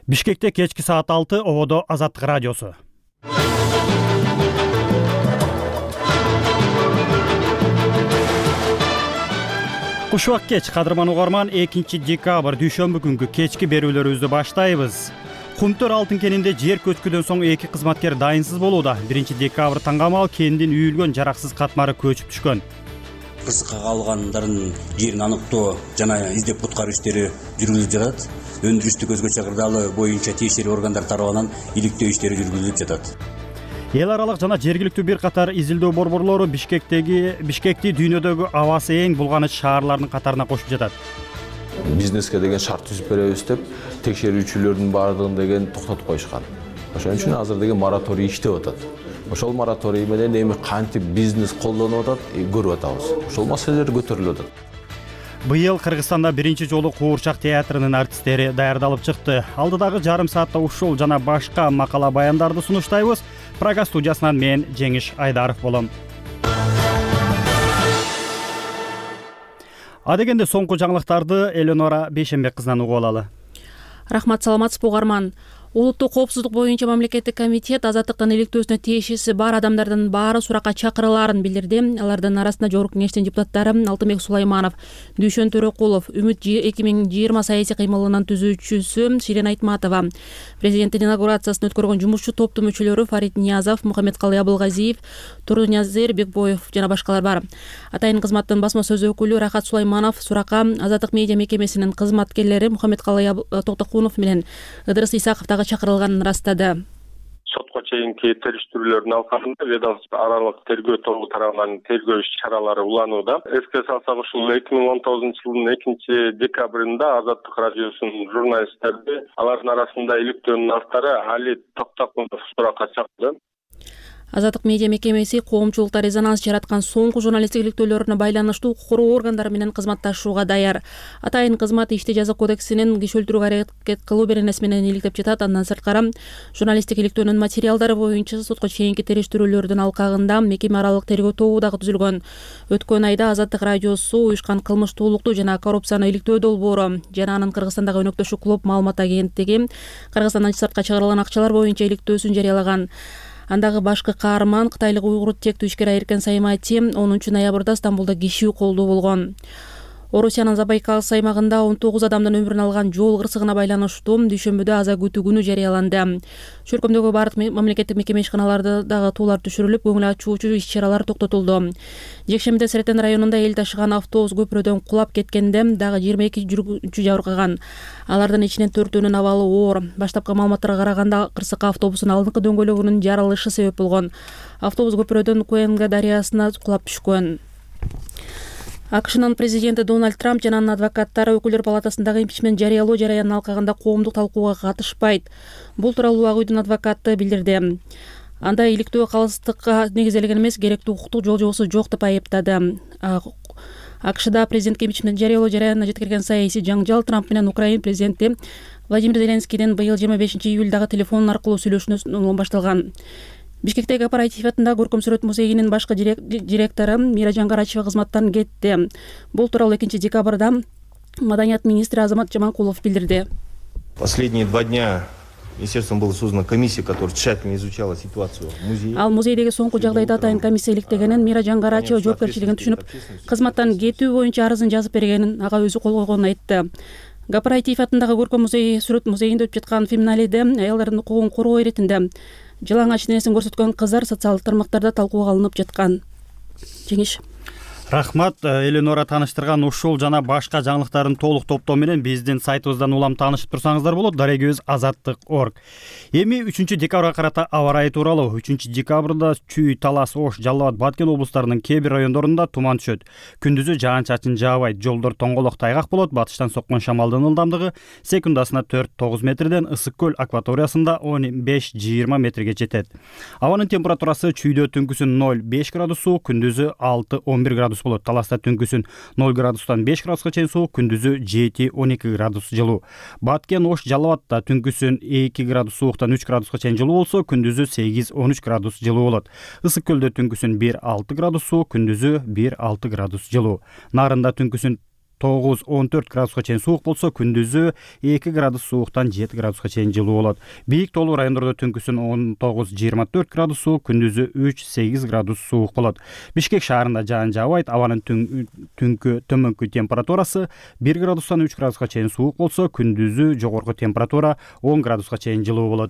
Бишкекте кечки саат 6 ободо Азаттык радиосу. Кушубак кеч, кадырман угарман, 2 декабрь дүйшөмбү күнгү кечки берүүлөрүбүздү баштайбыз. Кумтөр алтын кенинде жер көчкүдөн соң 2 кызматкер дайынсыз болууда. 1 декабрь таңгамал кендин үйүлгөн жараксыз катмары көчүп түшкөн. Кырсыкка калгандардын жерин аныктоо жана издеп куткаруу иштери жүргүзүлүп жатат. Өндүрүштүк өзгөчө кырдаалы боюнча тиешелүү органдар тарабынан иликтөө иштери жүргүзүлүп жатат. Эл аралык жана жергиликтүү бир катар изилдөө борборлору Бишкекти дүйнөдөгү абасы эң булганыч шаарлардын катарына кошуп жатат. Бизнеске деген шарт түзүп беребиз деп текшерүүчүлөрдүн баардыгын деген токтотуп коюшкан. Ошон үчүн азыр деген мораторий иштеп атат. Ошол мораторий менен эми кантип бизнес колдонуп атат, көрүп атабыз. Ошол маселелер көтөрүлүп атат. Быйыл Кыргызстанда биринчи жолу Куурчак театрынын артисттери даярдалып чыкты. Алдыдагы жарым саатта ушул жана башка макала баяндарды сунуштайбыз. Прага студиясынан мен Жеңиш Айдаров болом. Адегенде соңку жаңылыктарды Эленора Бейшенбек кызынан угуп алалы. Рахмат, саламатсызбы угарман. Улуттук коопсуздук боюнча мамлекеттик комитет азаттыктын иликтөөсүнө тиешеси бар адамдардын баары суракка чакырылаарын билдирди. Алардын арасында Жогорку Кеңештин депутаттары Алтынбек Сулайманов, Дүйшөн Төрөкулов, Үмүт 2020 саясий кыймылынын түзүүчүсү Ширин Айтматова, президенттин инаугурациясын өткөргөн жумушчу топтун мүчөлөрү Фарид Ниязов, Мухаммедкалый Абылгазиев, Турнязир Бекбоев жана башкалар бар. Атайын кызматтын басма сөз өкүлү Рахат Сулайманов суракка Азаттык медиа мекемесинин кызматкерлери Мухаммедкалый Токтокунов менен Ыдырыс Исаковдагы чакырылганын ырастады. Сотко чейинки териштирүүлөрдүн алкагында ведомство аралык тергөө тобу тарабынан тергөө иш-чаралары уланууда. Эске салсак, ушул 2019 жылдын 2 декабрында Азаттык радиосунун журналисттери алардын арасында иликтөөнүн автары Али Токтокунов суракка чакырды. Азаттык медиа мекемеси коомчулукта резонанс жараткан соңку журналисттик иликтөөлөрүнө байланыштуу укук коргоо органдары менен кызматташууга даяр. Атайын кызмат ишти жаза кодексинин киши өлтүрүүгө аракет кылуу беренеси менен иликтеп жатат. Андан сырткары журналисттик иликтөөнүн материалдары боюнча сотко чейинки териштирүүлөрдүн алкагында мекеме аралык тергөө тобу дагы түзүлгөн. Өткөн айда Азаттык радиосу уюшкан кылмыштуулукту жана коррупцияны иликтөө долбоору жана анын Кыргызстандагы өнөктөшү клуб маалымат агенттиги Кыргызстандан сыртка чыгарылган акчалар боюнча иликтөөсүн жарыялаган. Андагы башкы каарман кытайлык уйгур тектүү ишкер Айыркен Саймати 10 ноябрда Стамбулда киши колдоо болгон. Орусиянын Забайкал аймагында 19 адамдын өмүрүн алган жол кырсыгына байланыштуу дүйшөмбүдө аза күтүү күнү жарыяланды. Чөлкөмдөгү бардык мамлекеттик мекеме ишканаларда дагы туулар түшүрүлүп, көңүл ачуучу иш-чаралар токтотулду. Жекшембиде Серетен районунда эл ташыган автобус көпүрөдөн кулап кеткенде дагы 22 жүргүнчү жабыркаган. Алардын ичинен 4-өнүн абалы оор. Баштапкы маалыматтарга караганда кырсыкка автобустун алдыңкы дөңгөлөгүнүн жарылышы себеп болгон. Автобус көпүрөдөн Куэнга дарыясына кулап түшкөн. АКШнын президенти Дональд Трамп жана анын адвокаттары өкүлдөр палатасындагы импичмент жарыялоо жараянынын алкагында коомдук талкууга катышпайт. Бул тууралуу Ак үйдүн адвокаты билдирди. Анда иликтөө калыстыкка негизделген эмес, керектүү укуктук жол жобосу жок деп айыптады. АКШда президентке импичмент жарыялоо жараянына жеткирген саясий жаңжал Трамп менен Украина президенти Владимир Зеленскийдин быйыл 25 июлдагы телефон аркылуу сүйлөшүүнөн башталган. Бишкектеги Апаратив атындагы Көркөм сүрөт музейинин башкы директору Миражан Карачева кызматтан кетти. Бул тууралуу 2 декабрда Маданият министри Азамат Жаманкулов билдирди. Последние 2 дня министерством была создана комиссия, которая тщательно изучала ситуацию в музее. Ал музейдеги соңку жагдайда атайын комиссия иликтегенин Миражан Карачева жоопкерчилигин түшүнүп, кызматтан кетүү боюнча арызын жазып бергенин ага өзү кол койгонун айтты. Апаратив атындагы Көркөм сүрөт музейинде өтүп жаткан феминалиде аялдардын укугун коргоо иретинде жалаңач денесин көрсөткөн кыздар социалдык тармактарда талкууга алынып жаткан. Жеңиш. Рахмат, Эленора таныштырган ушул жана башка жаңылыктардын толук топтоо менен биздин сайтыбыздан улам таанышып турсаңыздар болот. Дарегибиз azаттык.org. Эми 3 декабрга карата аба ырайы тууралуу. 3 декабрда Чүй, Талас, Ош, Жалал Абад, Баткен облустарынын кээ бир райондорунда туман түшөт. Күндүзү жаан-чачын жаабайт, жолдор тоңголок тайгак болот. Батыштан соккон шамалдын ылдамдыгы секундасына 4-9 метрден, Ысык көл акваториясында 15-20 метрге жетет. Абанын температурасы Чүйдө түнкүсүн 0-5 градус суук, күндүзү 6-11 градус болот. Таласта түнкүсүн 0 градустан 5 градуска чейин суук, күндүзү 7-12 градус жылуу. Баткен, Ош, Жалал Абадта түнкүсүн 2 градус сууктан 3 градуска чейин жылуу болсо, күндүзү 8-13 градус жылуу болот. Ысык көлдө түнкүсүн 1-6 градус суук, күндүзү 1-6 градус жылуу. Нарында түнкүсүн 9-14 градуска чейин суук болсо, күндүзү 2 градус сууктан 7 градуска чейин жылуу болот. Бийик тоолуу райондордо түнкүсүн 19-24 градус суук, күндүзү 3-8 градус суук болот. Бишкек шаарында жаан жаабайт. Абанын түнкү төмөнкү температурасы 1 градустан 3 градуска чейин суук болсо, күндүзү жогорку температура 10 градуска чейин жылуу болот.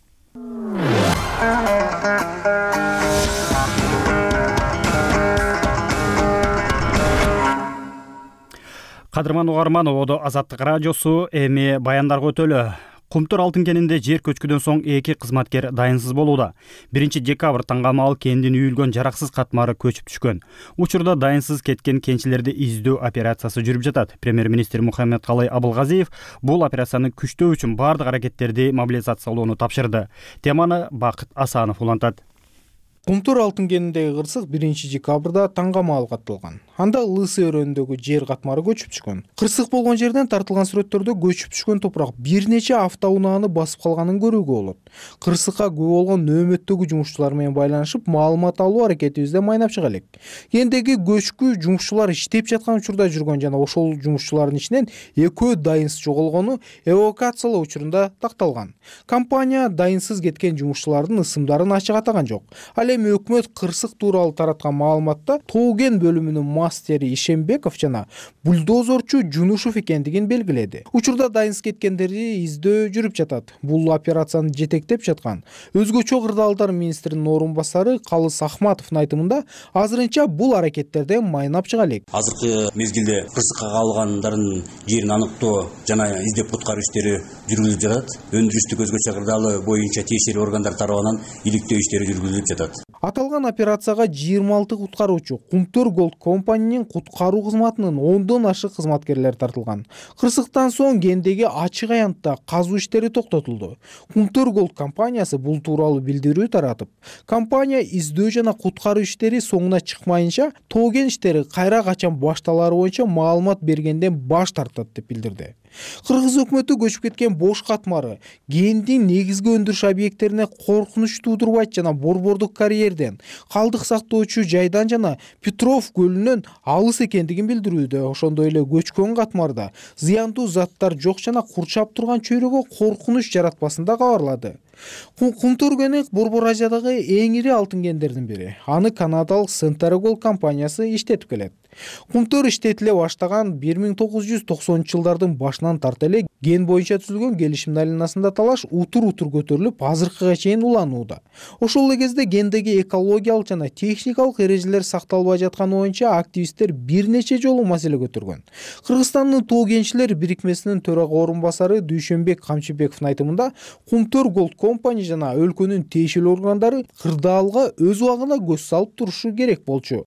Кадырман угарман, Одо Азаттык радиосу эми баяндарга өтөлү. Кумтур алтын кенинде жер көчкүдөн соң 2 кызматкер дайынсыз болууда. 1 декабрь таңгамал кендин үйүлгөн жараксыз катмары көчүп түшкөн. Учурда дайынсыз кеткен кенчилерди издөө операциясы жүрүп жатат. Премьер-министр Мухаммедкалый Абылгазиев бул операцияны күчтөө үчүн бардык аракеттерди мобилизациялоону тапшырды. Теманы Бакыт Асанов улантат. Кумтур алтын кеніндегі кырсык 1 декабрда таңгамал катталган. Анда Лысы өрөөнүндөгү жер катмары көчүп түшкөн. Кырсык болгон жерден тартылган сүрөттөрдө көчүп түшкөн топурак бир нече автоунааны басып калганын көрүүгө болот. Кырсыкка күбө болгон нөөмөттөгү жумушчулар менен байланышып, маалымат алуу аракетибизде майнап чыга элек. Кендеги көчкү жумушчулар иштеп жаткан учурда жүргөн жана ошол жумушчулардын ичинен экөө дайынсыз жоголгону эвакуациялоо учурунда такталган. Компания дайынсыз кеткен жумушчулардын ысымдарын ачык атаган жок. Ал эми өкмөт кырсык тууралуу тараткан маалыматта Тооген бөлүмүнүн мастери Ишембеков жана бульдозорчу Жунушев экендигин белгиледи. Учурда дайынсыз кеткендерди издөө жүрүп жатат. Бул операцияны жетектеп жаткан өзгөчө кырдаалдар министринин орун басары Калыс Ахматовдун айтымында азырынча бул аракеттерден майнап чыга элек. Азыркы мезгилде кырсыкка калгандардын жерин аныктоо жана издеп куткаруу иштери жүргүзүлүп жатат. Өндүрүштүк өзгөчө кырдаалы боюнча тиешелүү органдар тарабынан иликтөө иштери жүргүзүлүп жатат. Аталган операцияга 26 куткаруучу Кумтур Голд компаниянын куткаруу кызматынын 10дон ашык кызматкерлери тартылган. Кырсыктан соң кендеги ачык аянтта казуу иштери токтотулду. Кумтур Голд компаниясы бул тууралуу билдирүү таратып, компания издөө жана куткаруу иштери соңуна чыкмайынча Тооген иштери кайра качан башталары боюнча маалымат бергенден баш тартат деп билдирди. Кыргыз өкмөтү көчүп кеткен бош катмары кендин негизги өндүрүш объекттерине коркунуч туудурбайт жана Борбордук карьерден, калдык сактоочу жайдан жана Петров көлүнөн алыс экендигин билдирүүдө. Ошондой эле көчкөн катмарда зыяндуу заттар жок жана курчап турган чөйрөгө коркунуч жаратпасын да кабарлады. Кумтур кени Борбор Азиядагы эң ири алтын кендердин бири. Аны канадалык Centergold компаниясы иштетип келет. Кумтур иштетиле баштаган 1990-жылдардын башынан тарта эле кен боюнча түзүлгөн келишим алинасында талаш утур көтөрүлүп, азыркыга чейин уланууда. Ошол эле кезде кендеги экологиялык жана техникалык эрежелер сакталбай жатканы боюнча активисттер бир нече жолу маселе көтөргөн. Кыргызстандын Тоо кенчилер бирикмесинин төрага орун басары Дүйшөнбек Камчыбековдун айтымында Кумтур Голд компания жана өлкөнүн тиешелүү органдары кырдаалга өз убагында көз салып турушу керек болчу.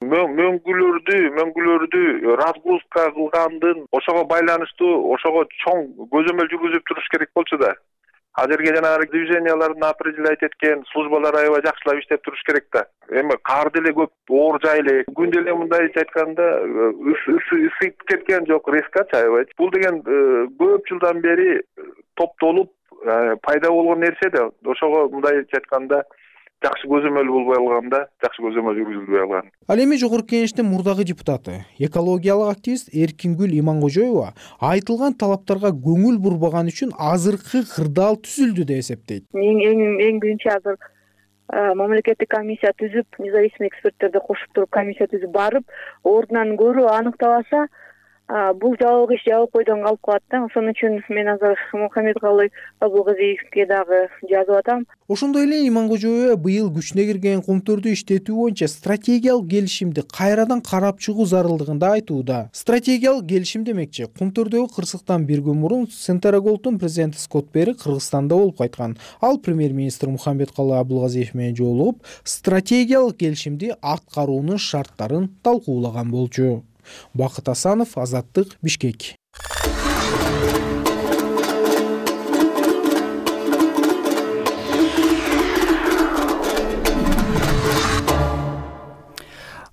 Мөңгүлөрдү разгрузка кылгандын ошого байланыштуу ошого чоң көзөмөл жүргүзүп туруш керек болчу да. Азыркы жанагы движенияларын определять эткен службалар аябай жакшылап иштеп туруш керек да. Эми кар деле көп, оор жай эле. Күн деле мындайча айтканда ысып кеткен жок, резко чайбайт. Бул деген көп жылдан бери топтолуп пайда болгон нерсе да. Ошого мындайча айтканда жакшы көзөмөл болбой калганда, жакшы көзөмөл жүргүзүлбөй калган. Ал эми жогорку кеңештин мурдагы депутаты, экологиялык активист Эркингүл Имангожоева айтылган талаптарга көңүл бурбаган үчүн азыркы кырдаал түзүлдү деп эсептейт. Эң биринчи азыр мамлекеттик комиссия түзүп, независимый эксперттерди кошуп туруп комиссия түзүп барып, ордунан көрүү аныкталаса, бул жабык иш жабык бойдон калып калат да. Ошон үчүн мен азыр Мухаммедкалый Абылгазиевке дагы жазып атам. Ошондой эле Имангожоева быйыл күчүнө кирген Кумтурду иштетүү боюнча стратегиялык келишимди кайрадан карап чыгуу зарылдыгын да айтууда. Стратегиялык келишим демекчи, Кумтурдогу кырсыктан бир күн мурун Centergold'ун президенти Скотт Перри Кыргызстанда болуп кайткан. Ал премьер-министр Мухаммедкалый Абылгазиев менен жолугуп, стратегиялык келишимди аткаруунун шарттарын талкуулаган болчу. Бакыт Асанов, Азаттык, Бишкек.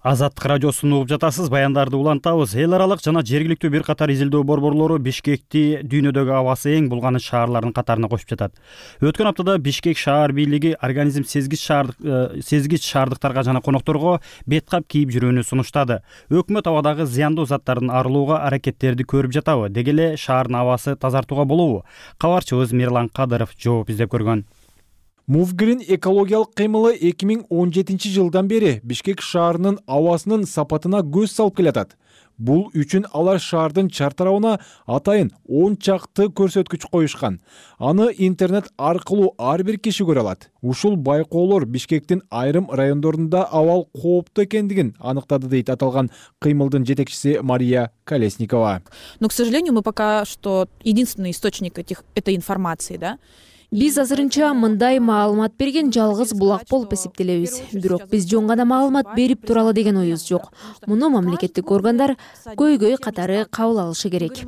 Азаттык радиосун угуп жатасыз, баяндарды улантабыз. Эл аралык жана жергиликтүү бир катар изилдөө борборлору Бишкекти дүйнөдөгү абасы эң булганыч шаарлардын катарына кошуп жатат. Өткөн аптада Бишкек шаар бийлиги организм сезгич шаардыктарга жана конокторго бет кап кийип жүрүүнү сунуштады. Өкмөт абадагы зыяндуу заттардан арылууга аракеттерди көрүп жатабы? Деги эле шаардын абасы тазартууга болобу? Кабарчыбыз Мирлан Кадыров жооп издеп көргөн. Мувгрин экологиялык кыймылы 2017 жылдан бери Бишкек шаарынын абасынын сапатына көз салып келатат. Бул үчүн алар шаардын чартарабына атайын 10 чакты көрсөткүч коюшкан. Аны интернет аркылуу ар бир киши көрө алат. Ушул байкоолор Бишкектин айрым райондорунда абал кооптуу экендигин аныктады дейт аталган кыймылдын жетекчиси Мария Колесникова. Но, к сожалению, мы пока что единственный источник этой информации, да? Биз азырынча мындай маалымат берген жалгыз булак болуп эсептелебиз. Бирок биз жөн гана маалымат берип туралы деген оюбуз жок. Муну мамлекеттик органдар көйгөй катары кабыл алышы керек.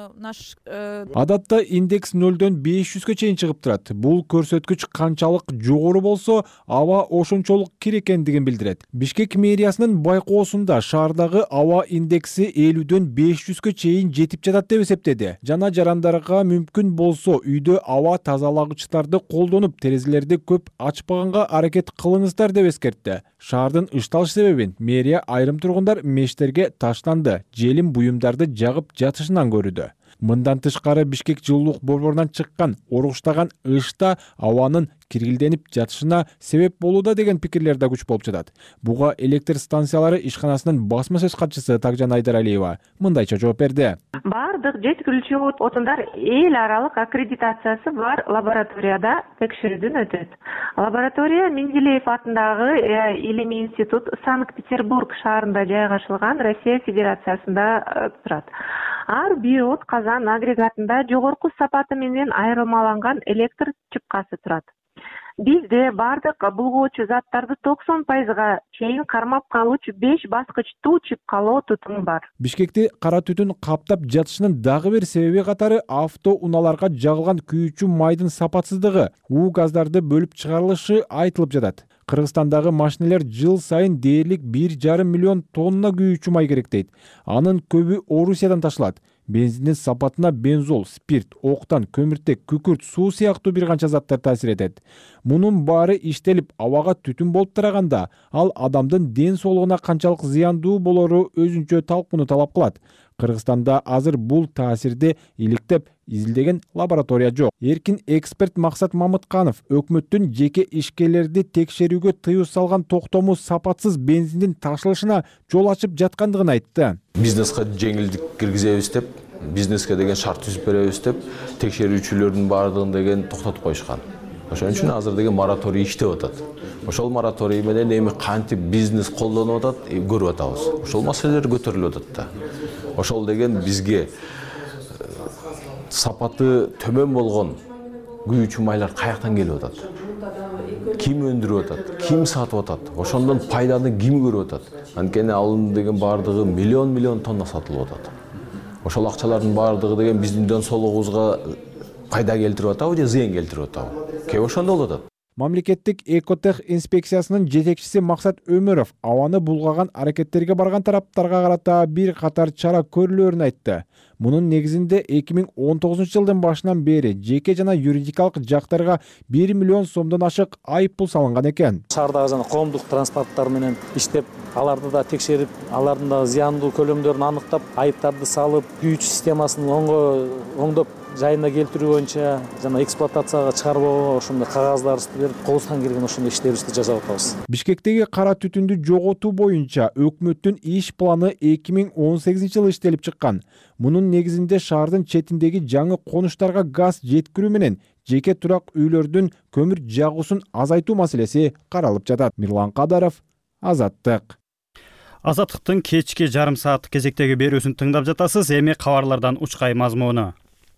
Адатта индекс 0-дөн 500гө чейин чыгып турат. Бул көрсөткүч канчалык жогору болсо, аба ошончолук кир экендигин билдирет. Бишкек мэриясынын байкоосунда шаардагы аба индекси 50-дөн 500гө чейин жетип жатат деп эсептеди. Жана жарандарга мүмкүн болсо үйдө аба тазалагычтарды колдонуп, терезелерди көп ачпаганга аракет кылыңыздар деп эскертти. Шаардын ышталыш себебин мэрия айрым тургундар мештерге таштанды, желим буюмдарды жагып жатышынан көрүүдө. Мындан тышкары Бишкек жылуулук борборунан чыккан оругуштаган ышта абанын киргилденип жатышына себеп болууда деген пикирлер да күч болуп жатат. Буга электр станциялары ишканасынын басма сөз катчысы Такжан Айдаралиева мындайча жооп берди. Бардык жеткирүүчү отундар эл аралык аккредитациясы бар лабораторияда текшерүүдөн өтөт. Лаборатория Менделеев атындагы Илимий институт Санкт-Петербург шаарында жайгашылган Россия Федерациясында турат. Ар бир от казан агрегатында жогорку сапаты менен айырмаланган электр чыпкасы турат. Бизде бардык булгоочу заттарды 90%га чейин кармап калуучу 5 баскычтуу чыпкалоо тутуму бар. Бишкекти кара түтүн каптап жатышынын дагы бир себеби катары авто унааларга жагылган күйүүчү майдын сапатсыздыгы, уу газдарды бөлүп чыгарылышы айтылып жатат. Кыргызстандагы машинелер жыл сайын дээрлик 1,5 миллион тонна күйүүчү май керек дейт. Анын көбү Орусиядан ташылат. Бензиндин сапатына бензол, спирт, октан, көмүртек, күкүрт, суу сыяктуу бир канча заттар таасир этет. Мунун баары иштелип абага түтүн болуп тараганда, ал адамдын ден соолугуна канчалык зыяндуу болору өзүнчө талкууну талап кылат. Кыргызстанда азыр бул таасирди иликтеп изилдеген лаборатория жок. Эркин эксперт Максат Мамытканов өкмөттүн жеке ишкерлерди текшерүүгө тыюу салган токтому сапатсыз бензиндин ташылышына жол ачып жаткандыгын айтты. Бизнеске жеңилдик киргизебиз деп, бизнеске деген шарт түзүп беребиз деп, текшерүүчүлөрдүн баардыгын деген токтотуп коюшкан. Ошон үчүн азыр деген мораторий иштеп атат. Ошол мораторий менен эми кантип бизнес колдонуп атат, көрүп атабыз. Ошол маселелер көтөрүлүп атат да. Ошол деген бизге сапаты төмөн болгон күйүүчү майлар каяктан келип атат? Ким өндүрүп атат? Ким сатып атат? Ошондон пайданы ким көрүп атат? Анткени алын деген баардыгы миллион тонна сатылып атат. Ошол акчалардын баардыгы деген биздин ден соолугубузга пайда келтирип атабы же зыян келтирип атабы? Кеп ошондо болот атат. Мамлекеттик экотех инспекциясынын жетекчиси Максат Өмөров абаны булгаган аракеттерге барган тараптарга карата бир катар чара көрүлөөрүн айтты. Мунун негизинде 2019 жылдын башынан бери жеке жана юридикалык жактарга 1 миллион сомдон ашык айыппул салынган экен. Шаардагы жана коомдук транспорттор менен иштеп, аларды да текшерип, алардын да зыяндуу көлөмдөрүн аныктап, айыптарды салып, күйүүчү системасын оңдоп жайына келтирүү боюнча жана эксплуатацияга чыгарбоо ошондой кагаздарды берип, колубуздан келген ошондой иштерибизди жасап атабыз. Бишкектеги кара түтүндү жоготуу боюнча өкмөттүн иш планы 2018 жылы иштелип чыккан. Мунун негизинде шаардын четиндеги жаңы конуштарга газ жеткирүү менен жеке турак үйлөрдүн көмүр жагуусун азайтуу маселеси каралып жатат. Мирлан Кадаров, Азаттык. Азаттыктын кечки жарым сааттык кезектеги берүүсүн тыңдап жатасыз. Эми кабарлардан учкай мазмуну.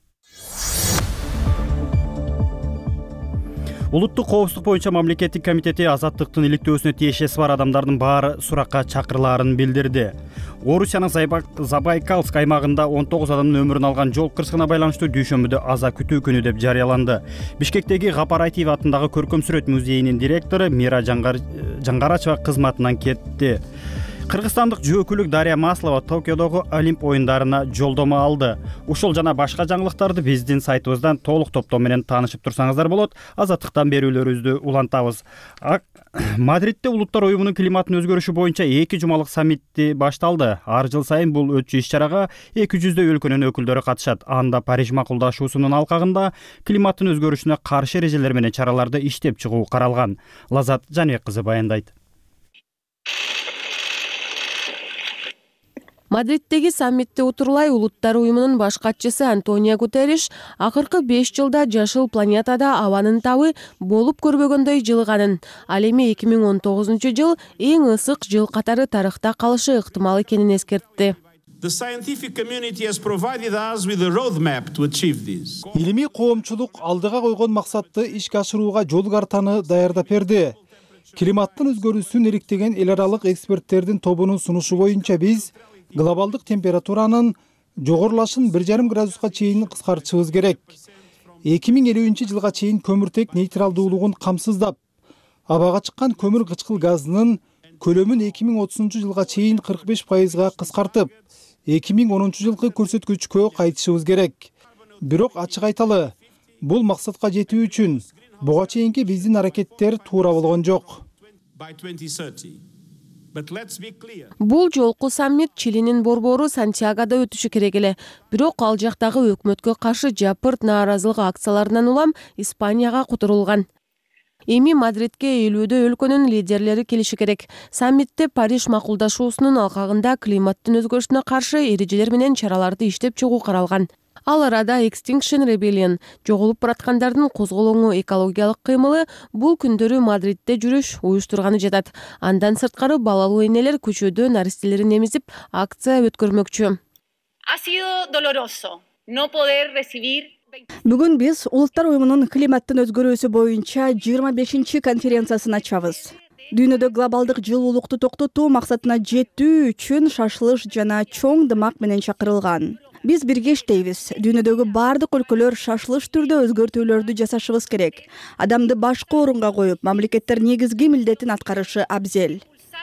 Улуттук коопсуздук боюнча мамлекеттик комитети азаттыктын иликтөөсүнө тиешеси бар адамдардын баары суракка чакырылаарын билдирди. Орусиянын Забайкальск аймагында 19 адамдын өмүрүн алган жол кырсыгына байланыштуу дүйшөмбүдө аза күтүү күнү деп жарыяланды. Бишкектеги Гапарайтиев атындагы көркөм сүрөт музейинин директору Мира Жаңгарачева кызматынан кетти. Кыргызстандык жөөкүлүк Дарья Маслова Токиодогу Олимп оюндарына жолдомо алды. Ушул жана башка жаңылыктарды биздин сайтыбыздан толук топтоо менен таанышып турсаңыздар болот. Азаттыктан берүүлөрүбүздү улантабыз. Мадридде Улуттар уюмунун климаттын өзгөрүшү боюнча 2 жумалык саммити башталды. Ар жыл сайын бул өтчү иш-чарага 200 өлкөнүн өкүлдөрү катышат. Анда Париж макулдашуусунун алкагында климаттын өзгөрүшүнө каршы эрежелер менен чараларды иштеп чыгуу каралган. Лазат Жаныбек кызы баяндайт. Мадриддеги саммитте утурлай Улуттар уюмунун баш катчысы Антонио Гутерриш акыркы 5 жылда жашыл планетада абанын табы болуп көрбөгөндөй жылыганын, ал эми 2019 жыл эң ысык жыл катары тарыхта калышы ыктымал экенин эскертти. Илимий коомчулук алдыга койгон максатты ишке ашырууга жол картаны даярдап берди. Климаттын өзгөрүүсүн иликтеген эл аралык эксперттердин тобунун сунушу боюнча биз глобалдык температуранын жогорулашын 1,5 градуска чейин кыскартышыбыз керек. 2050 жылга чейин көмүртек нейтралдуулугун камсыздап, абага чыккан көмүр кычкыл газынын көлөмүн 2030 жылга чейин 45%га кыскартып, 2010 жылкы көрсөткүчкө кайтышыбыз керек. Бирок ачык айталы, бул максатка жетүү үчүн буга чейинки биздин аракеттер туура болгон жок. Бул жолку саммит Чилинин борбору Сантьягода өтүшү керек эле. Бирок ал жактагы өкмөткө каршы жапырт нааразылык акцияларынан улам Испанияга кутурулган. Эми Мадридке 50 өлкөнүн лидерлери келиши керек. Саммитте Париж макулдашуусунун алкагында климаттын өзгөрүшүнө каршы эрежелер менен чараларды иштеп чыгуу каралган. Ал арада Extinction Rebellion, жоголуп бараткандардын козголоңу экологиялык кыймылы бул күндөрү Мадридде жүрүш уюштурганы жатат. Андан сырткары балалуу энелер көчөдө наристелерин эмизип акция өткөрмөкчү. Бүгүн биз Улуттар уюмунун климаттын өзгөрүүсү боюнча 25-чи конференциясын ачабыз. Дүйнөдө глобалдык жылуулукту токтотуу максатына жетүү үчүн шашылыш жана чоң дымак менен чакырылган. Биз бирге иштейбиз. Дүйнөдөгү бардык өлкөлөр шашылыш түрдө өзгөртүүлөрдү жасашыбыз керек. Адамды башкы орунга коюп, мамлекеттер негизги милдетин аткарышы абзел.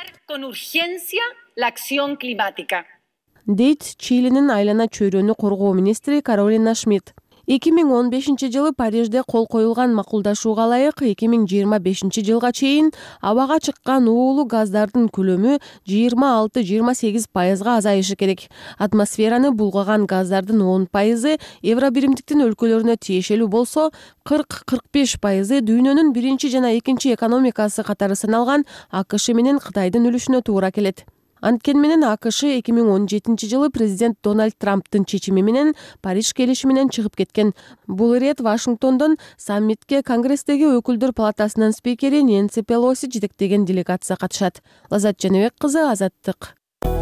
Дейт Чилинин айлана чөйрөнү коргоо министри Каролина Шмидт. 2015 жылы Парижде кол коюлган макулдашууга ылайык 2025 жылга чейин абага чыккан уулуу газдардын көлөмү 26-28%га азайышы керек. Атмосфераны булгаган газдардын 10% евро биримдиктин өлкөлөрүнө тиешелүү болсо, 40-45% дүйнөнүн биринчи жана экинчи экономикасы катары саналган АКШ менен Кытайдын үлүшүнө туура келет. Анткен менен АКШ 2017 жылы президент Дональд Трамптын чечими менен Париж келишими менен чыгып кеткен. Бул ирет Вашингтондон саммитке Конгресстеги өкүлдөр палатасынын спикери Нэнси Пелоси жетектеген делегация катышат. Лазат Жаныбек кызы, Азаттык.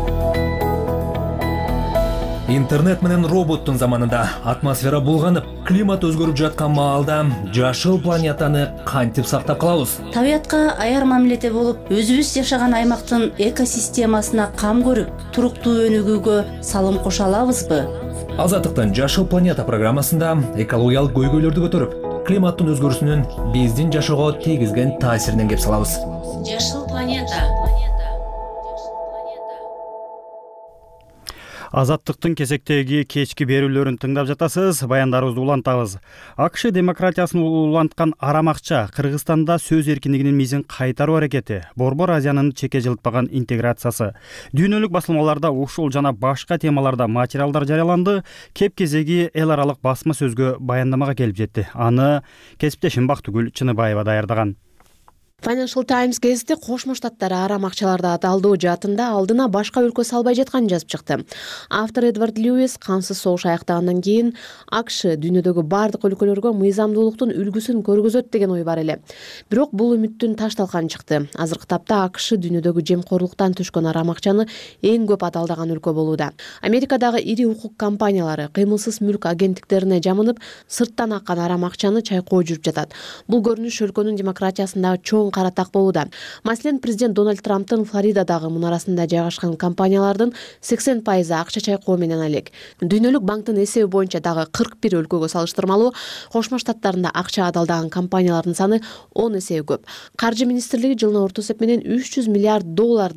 Интернет менен роботтун заманында атмосфера булганып, климат өзгөрүп жаткан маалда жашыл планетаны кантип сактап калабыз? Табиятка аяр мамиледе болуп, өзүбүз жашаган аймактын экосистемасына кам көрүп, туруктуу өнүгүүгө салым кошо алабызбы? Азаттыктын Жашыл планета программасында экологиялык көйгөйлөрдү көтөрүп, климаттын өзгөрүүсүнүн биздин жашоого тийгизген таасиринен кеп салабыз. Жашыл планета. Азаттыктын кезектеги кечки берүүлөрүн тыңдап жатасыз, баяндарыбызды улантабыз. АКШ демократиясын уланткан арамакча Кыргызстанда сөз эркиндигинин мизин кайтаруу аракети, Борбор Азиянын чеке жылытпаган интеграциясы. Дүйнөлүк басылмаларда ушул жана башка темаларда материалдар жарыяланды. Кеп кезеги эл аралык басма сөзгө баяндамага келип жетти. Аны кесиптешим Бактыгүл Чыныбаева даярдаган. Financial Times газети Кошмо Штаттары арам акчаларды аталдоо жаатында алдына башка өлкө салбай жатканын жазып чыкты. Автор Эдвард Льюис камсыз согуш аяктагандан кийин АКШ дүйнөдөгү бардык өлкөлөргө мыйзамдуулуктун үлгүсүн көргөзөт деген ой бар эле. Бирок бул үмүттүн ташталганы чыкты. Азыркы тапта АКШ дүйнөдөгү жемкорлуктан түшкөн арам акчаны эң көп аталдаган өлкө болууда. Америкадагы ири укук компаниялары кыймылсыз мүлк агенттиктерине жамынып, сырттан аккан арам акчаны чайкоо жүрүп жатат. Бул көрүнүш өлкөнүн демократиясындагы чоң каратак болууда. Маселен, президент Дональд Трамптын Флоридадагы мунарасында жайгашкан компаниялардын 80% акча чайкоо менен алек. Дүйнөлүк банктын эсеби боюнча дагы 41 өлкөгө салыштырмалуу Кошмо Штаттарында акча адалдаган компаниялардын саны 10 эсе көп. Каржы министрлиги жылына орто эсеп менен $300 миллиард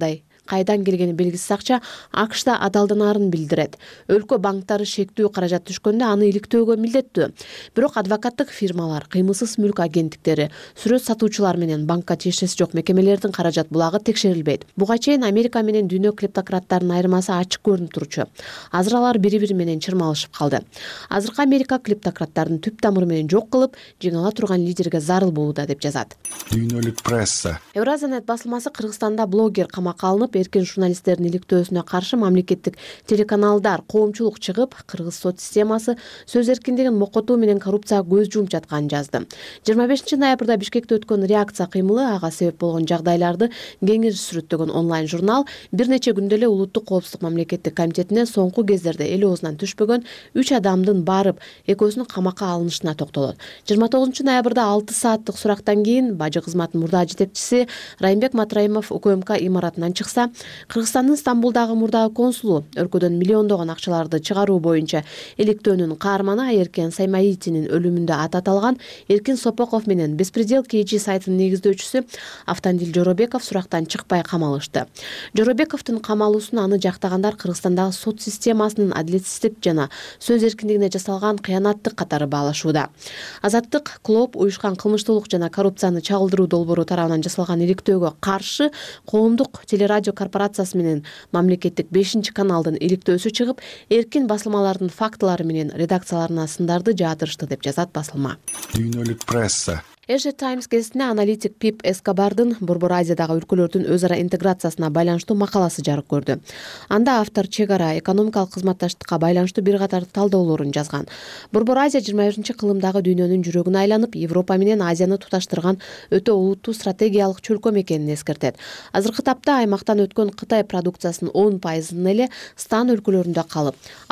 кайдан келгени белгисиз акча АКШда адалданарын билдирет. Өлкө банктары шектүү каражат түшкөндө аны иликтөөгө милдеттүү. Бирок адвокаттык фирмалар, кыймылсыз мүлк агенттиктери, сүрөт сатуучулар менен банкка тиешеси жок мекемелердин каражат булагы текшерилбейт. Буга чейин Америка менен дүйнө клептократтарынын айырмасы ачык көрүнүп турчу. Азыр алар бири-бири менен чырмалышып калды. Азыркы Америка клептократтарын түп тамыры менен жок кылып, жеңила турган лидерге зарыл болууда деп жазат. Дүйнөлүк пресса. Евразия-нет басылмасы Кыргызстанда блогер камакка алынып, эркин журналисттердин иликтөөсүнө каршы мамлекеттик телеканалдар коомчулук чыгып, кыргыз сот системасы сөз эркиндигин мокотуу менен коррупцияга көз жумуп жатканын жазды. 25 ноябрда Бишкекте өткөн реакция кыймылы ага себеп болгон жагдайларды кеңири сүрөттөгөн онлайн журнал бир нече күндө эле Улуттук коопсуздук мамлекеттик комитетине соңку кездерде эл оозунан түшпөгөн 3 адамдын барып, экөөсүнүн камакка алынышына токтолот. 29 ноябрда 6 сааттык сурактан кийин бажы кызматынын мурдагы жетекчиси Райымбек Матраимов УКМК имаратынан чыкса, Кыргызстандын Стамбулдагы мурдагы консулу өлкөдөн миллиондогон акчаларды чыгаруу боюнча иликтөөнүн каарманы Айеркен Саймаитинин өлүмүндө аты аталган Эркин Сопоков менен Беспредел KG сайтынын негиздөөчүсү Автандил Жоробеков сурактан чыкпай камалышты. Жоробековдун камалуусун аны жактагандар Кыргызстандагы сот системасынын адилетсиздик жана сөз эркиндигине жасалган кыянаттык катары баалашууда. Азаттык клуб уюшкан кылмыштуулук жана коррупцияны чагылдыруу долбоору тарабынан жасалган иликтөөгө каршы коомдук телерадио корпорациясы менен мамлекеттик 5-каналдын иликтөөсү чыгып, эркин басылмалардын фактылары менен редакцияларына сындарды жаатырышты деп жазат басылма. Дүйнөлүк пресса. Asia Times гезитине аналитик Пип Эскобардын Борбор Азиядагы өлкөлөрдүн өз ара интеграциясына байланыштуу макаласы жарык көрдү. Анда автор чек ара экономикалык кызматташтыкка байланыштуу бир катар талдоолорун жазган. Борбор Азия 21-кылымдагы дүйнөнүн жүрөгүнө айланып, Европа менен Азияны туташтырган өтө олуттуу стратегиялык чөлкөм экенин эскертет. Азыркы тапта аймактан өткөн Кытай продукциясынын 10% эле стан өлкөлөрүндө калып,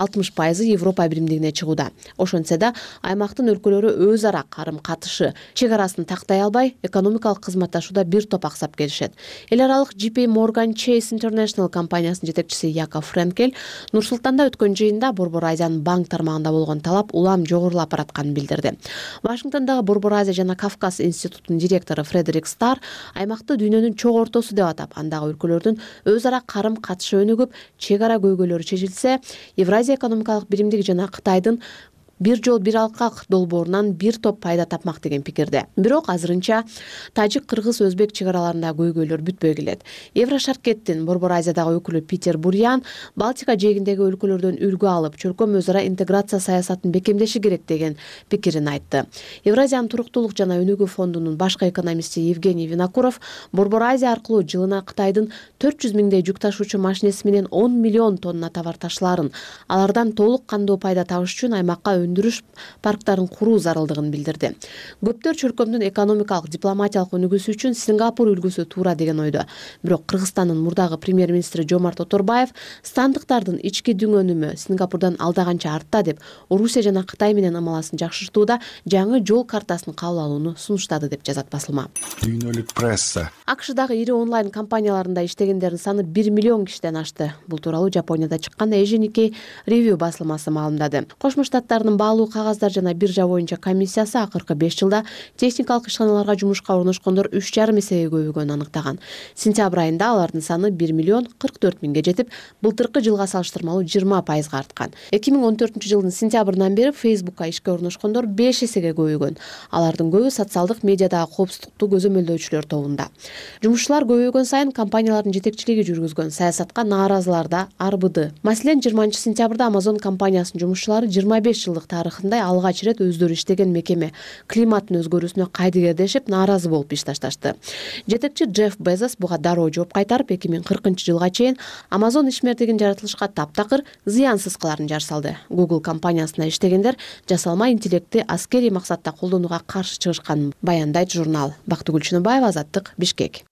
60% Европа биримдигине чыгууда. Ошентсе да, аймактын өлкөлөрү өз ара карым-катышы, чек арасын тактай албай, экономикалык кызматташууда бир топ аксап келишет. Эл аралык JP Morgan Chase International компаниясынын жетекчиси Яков Френкель Нур-Султанда өткөн жыйында Борбор Азиянын банк тармагында болгон талап улам жогорулап баратканын билдирди. Вашингтондагы Борбор Азия жана Кавказ институтунун директору Фредерик Стар аймакты дүйнөнүн чоң ортосу деп атап, андагы өлкөлөрдүн өз ара карым-катышы өнүгүп, чек ара көйгөйлөрү чечилсе, Евразия экономикалык биримдиги жана Кытайдын бир жол бир алкак долбоорунан бир топ пайда тапмак деген пикирде. Бирок азырынча тажик, кыргыз, өзбек чек араларында көйгөйлөр бүтпөй келет. Еврошаркеттин Борбор Азиядагы өкүлү Питер Бурьян Балтика жээгиндеги өлкөлөрдөн үлгү алып, чөлкөм өз ара интеграция саясатын бекемдеши керек деген пикирин айтты. Евразиянын туруктуулук жана өнүгүү фондунун башкы экономисти Евгений Винокуров Борбор Азия аркылуу жылына Кытайдын 400 миңдей жүк ташуучу машинеси менен 10 миллион тонна товар ташлаарын, алардан толук кандуу пайда табыш үчүн аймакка өндүрүш парктарын куруу зарылдыгын билдирди. Көптөр чөлкөмдүн экономикалык, дипломатиялык өнүгүүсү үчүн Сингапур үлгүсү туура деген ойдо. Бирок Кыргызстандын мурдагы премьер-министри Жомарт Оторбаев стандыктардын ички дүң өнүмү Сингапурдан алдаганча артта деп, Орусия жана Кытай менен ымаласын жакшыртууда жаңы жол картасын кабыл алууну сунуштады деп жазат басылма. Дүйнөлүк пресса. АКШдагы ири онлайн компанияларында иштегендердин саны 1 миллион кишиден ашты. Бул тууралуу Жапонияда чыккан Asian Nikkei Review басылмасы маалымдады. Кошмо Штаттардын баалуу кагаздар жана биржа боюнча комиссиясы акыркы 5 жылда техникалык ишканаларга жумушка орношкондор 3,5 эсеге көбөйгөнүн аныктаган. Сентябрь айында алардын саны 1 миллион 44 миңге жетип, былтыркы жылга салыштырмалуу 20% арткан. 2014 жылдын сентябрынан бери Facebookка ишке орношкондор 5 эсеге көбөйгөн. Алардын көбү социалдык медиадагы коопсуздукту көзөмөлдөөчүлөр тобунда. Жумушчулар көбөйгөн сайын компаниялардын жетекчилиги жүргүзгөн саясатка нааразылар да арбыды. Маселен, 20 сентябрда Amazon компаниясынын жумушчулары 25 жылдык тарыхында алгач ирет өздөрү иштеген мекеме климаттын өзгөрүүсүнө кайдыгердешип нааразы болуп иш ташташты. Жетекчи Джефф Безос буга дароо жооп кайтарып, 2040 жылга чейин Amazon ишмердигин жаратылышка таптакыр, зыянсыз кыларын жар салды. Google компаниясына иштегендер жасалма интеллектти аскерий максатта колдонууга каршы чыгышканын баяндайт журнал. Бактыгүл Чыныбаева, Азаттык, Бишкек.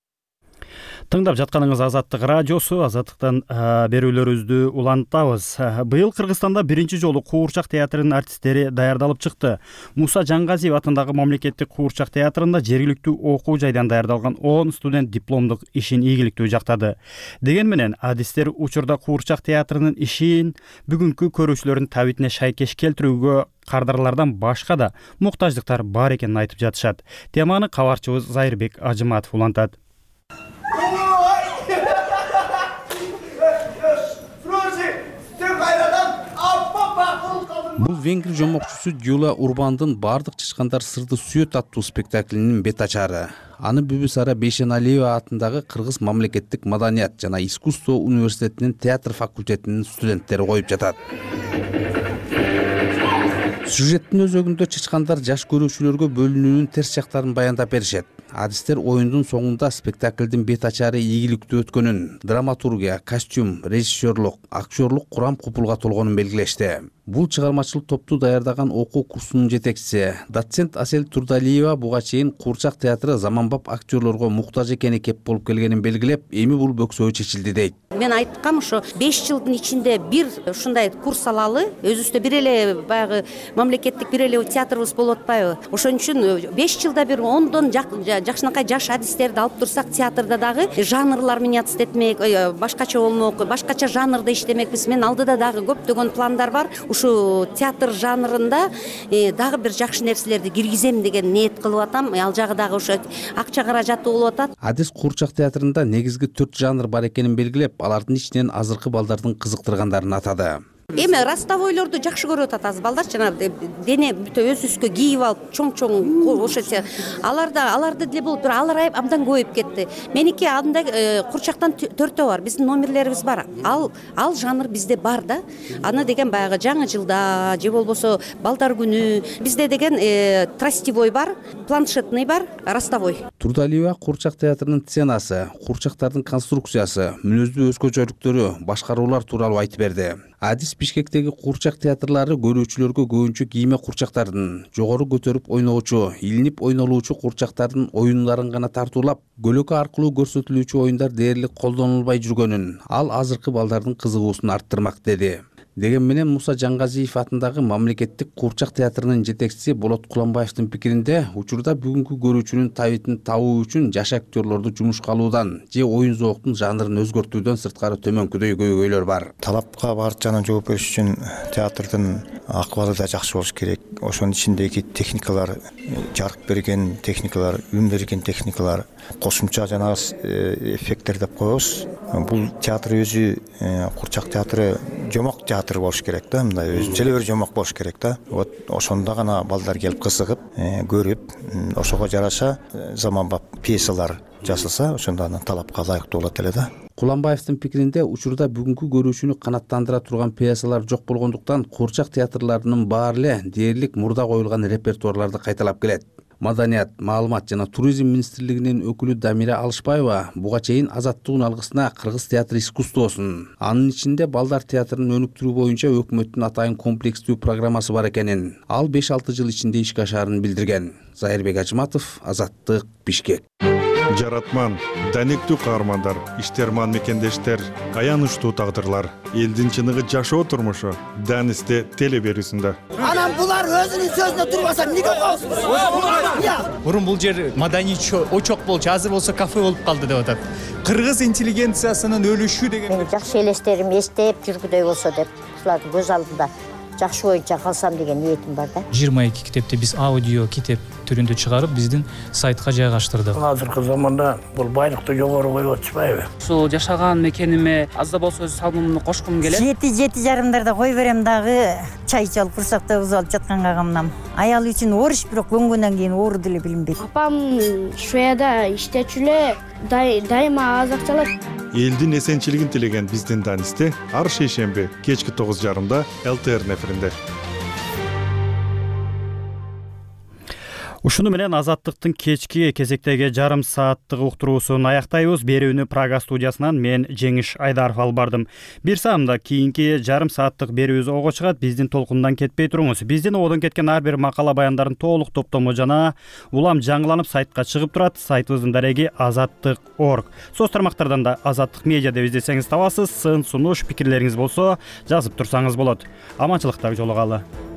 Тыңдап жатканыңыз Азаттык радиосу. Азаттыктан берүүлөрүбүздү улантабыз. Быйыл Кыргызстанда биринчи жолу Куурчак театрынын артисттери даярдалып чыкты. Муса Жангазиев атындагы мамлекеттик Куурчак театрында жергиликтүү окуу жайдан даярдалган 10 студент дипломдук ишин ийгиликтүү жактады. Дегени менен адистер учурда Куурчак театрынын ишин бүгүнкү көрүүчүлөрдүн табитине шайкеш келтирүүгө кардарлардан башка да муктаждыктар бар экенин айтып жатышат. Теманы кабарчыбыз Зайырбек Ажыматов улантат. Бул венгр жомокчусу Юла Урбандын «Бардык чычкандар сырды сүйөт» аттуу спектаклинин бет ачары. Аны Бүбүсара Бейшеналиева атындагы Кыргыз мамлекеттик маданият жана искусство университетинин театр факультетинин студенттери коюп жатат. Сюжеттин өзөгүндө чычкандар жаш көрүүчүлөргө бөлүнүүнүн терс жактарын баяндап беришет. Адистер оюндун соңунда спектаклдин бет ачары ийгиликтүү өткөнүн, драматургия, костюм, режиссерлук, актерлук курам купулга толгонун белгилешти. Бул чыгармачылык топту даярдаган окуу курсунун жетекчиси, доцент Асель Турдалиева буга чейин Куурчак театры заманбап актерлорго муктаж экени кеп болуп келгенин белгилеп, эми бул бөксөө чечилди дейт. Мен айткам, ошо 5 жылдын ичинде бир ушундай курс алалы, өзүбүздө бир эле баягы мамлекеттик бир эле театрыбыз болуп атпайбы? Ошон үчүн 5 жылда бир 10дон жакшынакай жаш адистерди алып турсак, театрда дагы жанрлар меняться этмек, башкача болмок, башкача жанрда иштемекпиз. Мен алдыда дагы көптөгөн пландар бар. Ушу театр жанрында дагы бир жакшы нерселерди киргизем деген ниет кылып атам. Ал жагы дагы ошо акча каражаты болуп атат. Адис Куурчак театрында негизги 4 жанр бар экенин белгилеп, алардын ичинен азыркы балдардын кызыктыргандарын атады. Эми ростовойлорду жакшы көрүп атат аз балдар, жана дене бүтө өз-өзгө кийип алып, чоң-чоң ошо аларды деле болуп туруп, алар абдан көбөйүп кетти. Меники андай Куурчактан 4төө бар, биздин номерлерибиз бар. Ал жанр бизде бар да. Аны деген баягы жаңы жылда же болбосо балдар күнү, бизде деген тростевой бар, планшетный бар, ростовой. Турдалиева Куурчак театрынын сценасы, куурчактардын конструкциясы, мүнөздүү өзгөчөлүктөрү, башкаруулар тууралуу айтып берди. Адис Бишкектеги Куурчак театрлары көрүүчүлөргө көбүнчө кийме куурчактардын, жогору көтөрүп ойногучу, илинип ойнолуучу куурчактардын оюнларын гана тартуулап, көлөкө аркылуу көрсөтүлүүчү оюндар дээрлик колдонулбай жүргөнүн, ал азыркы балдардын кызыгуусун арттырмак деди. Деген менен Муса Жаңгазиев атындагы мамлекеттик Куурчак театрынын жетекчиси Болот Куламбаевдин пикиринде, учурда бүгүнкү көрүүчүнүн табитин табуу үчүн жаш актерлорду жумушка алуудан же оюн зооктун жанрын өзгөртүүдөн сырткары төмөнкүдөй көйгөйлөр бар. Талапка барчанын жооп бериш үчүн театрдын акыбалы да жакшы болуш керек. Ошонун ичиндеги техникалар, жарык берген техникалар, үн берген техникалар, кошумча жана эффекттер деп коебуз. Бул театр өзү, Куурчак театры жомок театр болуш керек да, мындай өзүнчө эле бир жомок болуш керек да. Вот ошондо гана балдар келип кызыгып, көрүп, ошого жараша заманбап пьесалар жасалса, ошондо анан талапка ылайыктуу болот эле да. Куламбаевдин пикиринде, учурда бүгүнкү көрүүчүнү канаттандыра турган пьесалар жок болгондуктан, Куурчак театрларынын баары эле дээрлик мурда коюлган репертуарларды кайталап келет. Маданият, маалымат жана туризм министрлигинин өкүлү Дамира Алышбаева буга чейин Азаттыктын алгысына Кыргыз театр искусствосун, анын ичинде балдар театрын өнүктүрүү боюнча өкмөттүн атайын комплекстүү программасы бар экенин, ал 5-6 жыл ичинде ишке ашаарын билдирген. Зайырбек Ажыматов, Азаттык, Бишкек. Жаратман, данектүү каармандар, иштерман мекендештер, аянычтуу тагдырлар, элдин чыныгы жашоо турмушу Данисте теле берүүсүндө. Анан булар өзүнүн сөзүнө турбаса эмнеге коесуз? Мурун бул жер маданий очок болчу, азыр болсо кафе болуп калды деп атат. Кыргыз интеллигенциясынын өлүшү деген. Жакшы элестерим эстеп жүргүдөй болсо деп, ушулардын көз алдында жакшы боюнча калсам деген ниетим бар да. 22 китепти биз аудио китеп түрүндө чыгарып, биздин сайтка жайгаштырдык. Азыркы заманда бул байлыкты жогору коюп атышпайбы? Ушул жашаган мекениме аз да болсо өз салымымды кошкум келет. 7-7:30 кой берем дагы, чай чалып фурсатта өзү алып жатканга камнам. Аял үчүн ориш, бирок көнгөндөн кийин оору деле билинбейт. Апам Шведияда иштечү эле, дайыма аз акча алат. Элдин эсенчилигин тилеген биздин Данисте ар шейшемби кечки 9:30 ЛТР эфиринде. Ушуну менен Азаттыктын кечки кезектеги жарым сааттык уктуруусун аяктайбыз. Берүүнү Прага студиясынан мен Жеңиш Айдаров алып бардым. Бир саамда кийинки жарым сааттык берүүбүз ого чыгат. Биздин толкундан кетпей туруңуз. Биздин одон кеткен ар бир макала баяндардын толук топтому жана улам жаңыланып сайтка чыгып турат. Сайтыбыздын дареги azattik.org. Соц тармактардан да Азаттык медиа деп издесеңиз табасыз. Сын, сунуш, пикирлериңиз болсо жазып турсаңыз болот. Аманчылыкта жолугалы.